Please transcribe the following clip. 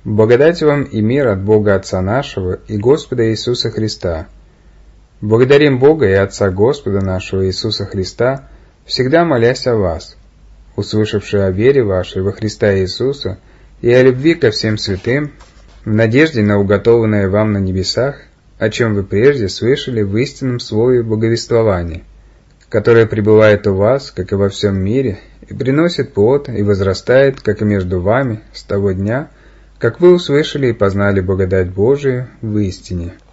Благодать вам и мир от Бога Отца нашего и Господа Иисуса Христа. Благодарим Бога и Отца Господа нашего Иисуса Христа, всегда молясь о вас, услышавшие о вере вашей во Христа Иисуса и о любви ко всем святым, в надежде на уготованное вам на небесах, о чем вы прежде слышали в истинном слове благовествования, которое пребывает у вас, как и во всем мире, и приносит плод и возрастает, как и между вами, с того дня, как вы услышали и познали благодать Божию в истине.